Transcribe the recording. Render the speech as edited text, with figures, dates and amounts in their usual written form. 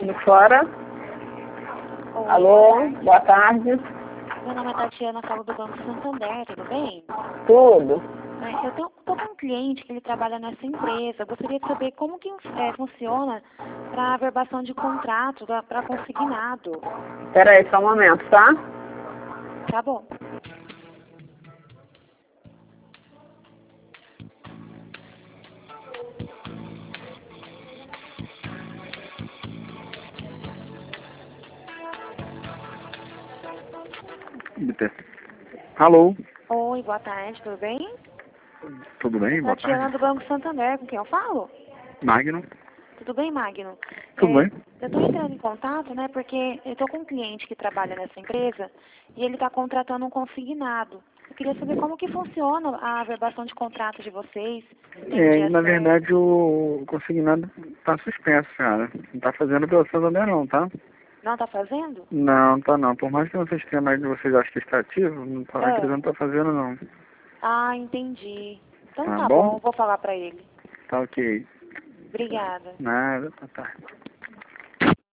De fora. Oi, Alô, boa tarde. meu nome é Tatiana, falo do Banco Santander, tudo bem? Tudo. Eu tô com um cliente que ele trabalha nessa empresa. Eu gostaria de saber como que funciona para a averbação de contrato para consignado. Espera aí só um momento, tá? Tá bom. Alô, Oi, boa tarde, tudo bem? tudo bem? Boa Tatiana tarde. do Banco Santander, com quem eu falo? Magno, Tudo bem, Magno? tudo bem? Eu estou entrando em contato, né, porque eu estou com um cliente que trabalha nessa empresa e ele está contratando um consignado. Eu queria saber como que funciona a averbação de contrato de vocês, se tem um dia Na certo. verdade o consignado tá suspenso, cara. Não tá fazendo pelo Santander não, tá? Não está fazendo? Não, tá não. Por mais que no sistema aí de vocês achem que está ativo, não tá, a empresa não tá fazendo não. Ah, entendi. Então Tá tá bom? bom, vou falar para ele. Tá ok. Obrigada. Nada, tá.